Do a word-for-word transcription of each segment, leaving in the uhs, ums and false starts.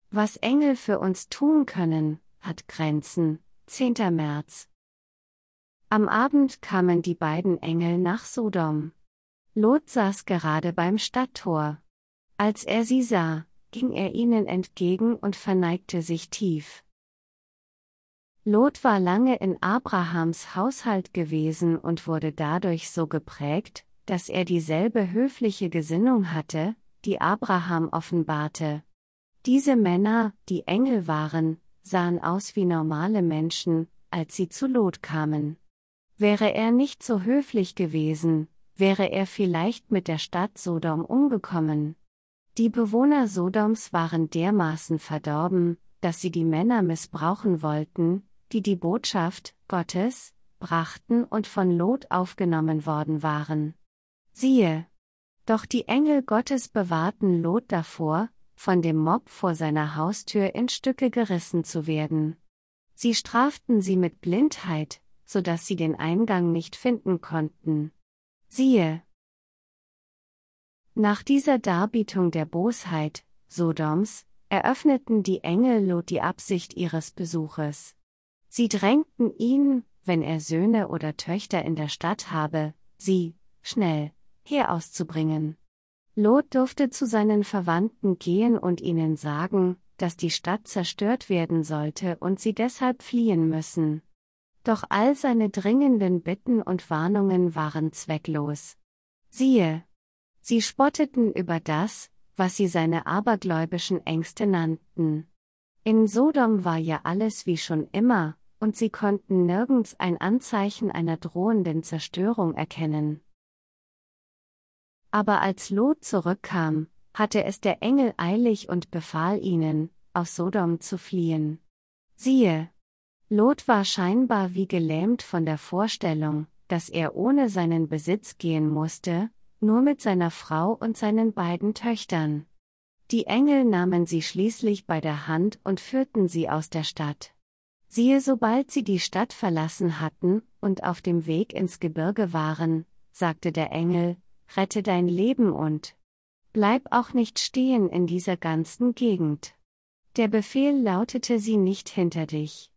Was Engel für uns tun können, hat Grenzen. zehnter März. Am Abend kamen die beiden Engel nach Sodom. Lot saß gerade beim Stadttor. Als er sie sah, ging er ihnen entgegen und verneigte sich tief. Lot war lange in Abrahams Haushalt gewesen und wurde dadurch so geprägt, dass er dieselbe höfliche Gesinnung hatte, die Abraham offenbarte. Diese Männer, die Engel waren, sahen aus wie normale Menschen, als sie zu Lot kamen. Wäre er nicht so höflich gewesen, wäre er vielleicht mit der Stadt Sodom umgekommen. Die Bewohner Sodoms waren dermaßen verdorben, dass sie die Männer missbrauchen wollten, die die Botschaft Gottes brachten und von Lot aufgenommen worden waren. Siehe! Doch die Engel Gottes bewahrten Lot davor, von dem Mob vor seiner Haustür in Stücke gerissen zu werden. Sie straften sie mit Blindheit, so dass sie den Eingang nicht finden konnten. Siehe! Nach dieser Darbietung der Bosheit Sodoms eröffneten die Engel Lot die Absicht ihres Besuches. Sie drängten ihn, wenn er Söhne oder Töchter in der Stadt habe, sie, schnell, herauszubringen. Lot durfte zu seinen Verwandten gehen und ihnen sagen, dass die Stadt zerstört werden sollte und sie deshalb fliehen müssen. Doch all seine dringenden Bitten und Warnungen waren zwecklos. Siehe! Sie spotteten über das, was sie seine abergläubischen Ängste nannten. In Sodom war ja alles wie schon immer, und sie konnten nirgends ein Anzeichen einer drohenden Zerstörung erkennen. Aber als Lot zurückkam, hatte es der Engel eilig und befahl ihnen, aus Sodom zu fliehen. Siehe! Lot war scheinbar wie gelähmt von der Vorstellung, dass er ohne seinen Besitz gehen musste, nur mit seiner Frau und seinen beiden Töchtern. Die Engel nahmen sie schließlich bei der Hand und führten sie aus der Stadt. Siehe, sobald sie die Stadt verlassen hatten und auf dem Weg ins Gebirge waren, sagte der Engel, rette dein Leben und bleib auch nicht stehen in dieser ganzen Gegend. Der Befehl lautete, sieh nicht hinter dich.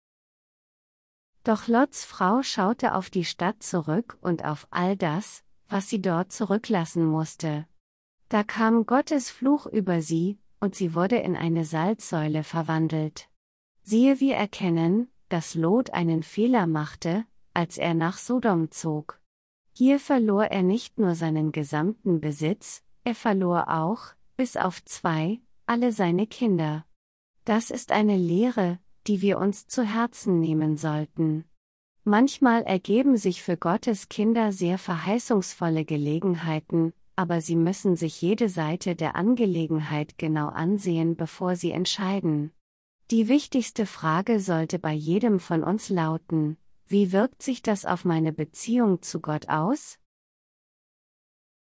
Doch Lots Frau schaute auf die Stadt zurück und auf all das, was sie dort zurücklassen musste. Da kam Gottes Fluch über sie, und sie wurde in eine Salzsäule verwandelt. Siehe, wir erkennen, dass Lot einen Fehler machte, als er nach Sodom zog. Hier verlor er nicht nur seinen gesamten Besitz, er verlor auch, bis auf zwei, alle seine Kinder. Das ist eine Lehre, die wir uns zu Herzen nehmen sollten. Manchmal ergeben sich für Gottes Kinder sehr verheißungsvolle Gelegenheiten, aber sie müssen sich jede Seite der Angelegenheit genau ansehen, bevor sie entscheiden. Die wichtigste Frage sollte bei jedem von uns lauten: Wie wirkt sich das auf meine Beziehung zu Gott aus?